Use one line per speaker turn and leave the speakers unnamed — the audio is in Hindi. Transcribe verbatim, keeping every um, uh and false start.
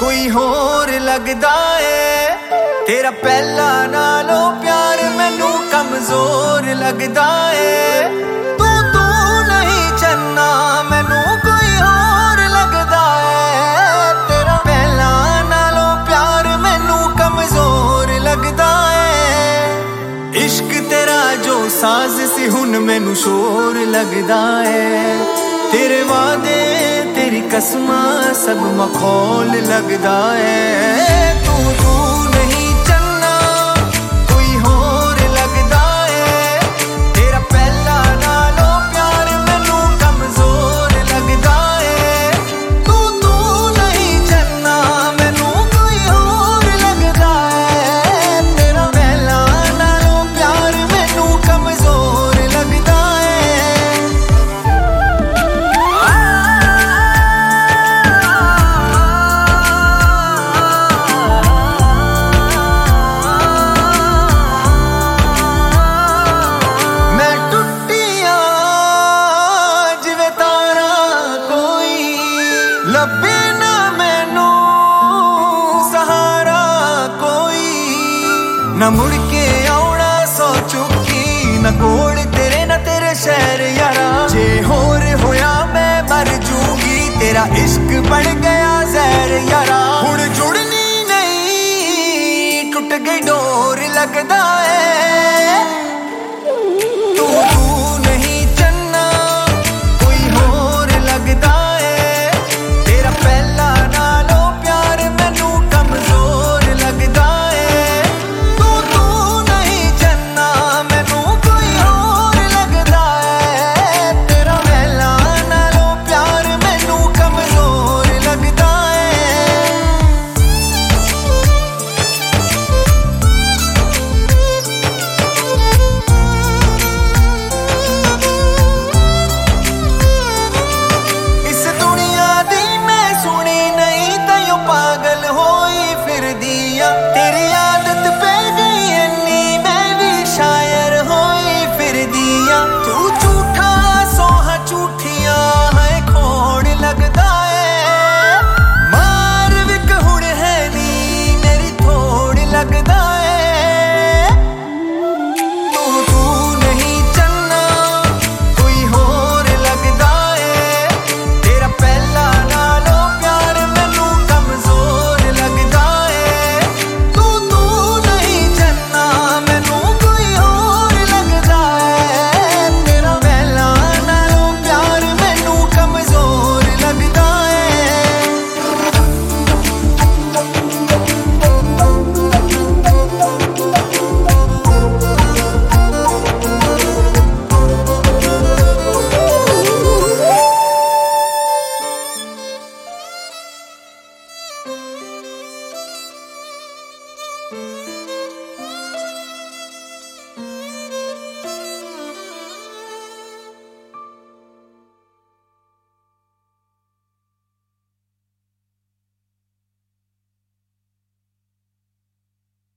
कोई होर लगदा है। तेरा पहला नालों प्यार मैनू कमजोर लगदा है। तू तू नहीं चन्ना मैनू कोई होर लगदा है। तेरा पहला नालों प्यार मैनू कमजोर लगदा है। इश्क तेरा जो साज सी हुन मैनू शोर लगदा है। तेरे वादे तेरी कसमां सब मखौल लगदा है। तू तू नहीं चन्ना कोई होर लगदा है। तेरा पहला नालों प्यार मैनू कमजोर लगदा है। तू तू नहीं चन्ना मैनू कोई होर लगदा है। तेरा पहला नालों प्यार मैनू कमजोर लगदा है। मैं टुटिया जिवे तारा कोई लभे ना मैनू सहारा कोई। ना मुड़ के आउणा सो चुकी ना कोल तेरे ना तेरे शहर यारा। जे होर होया मैं मर जूंगी तेरा इश्क बन गया जहर यारा। हुण जुड़नी नहीं टुट गई डोर लगदा है।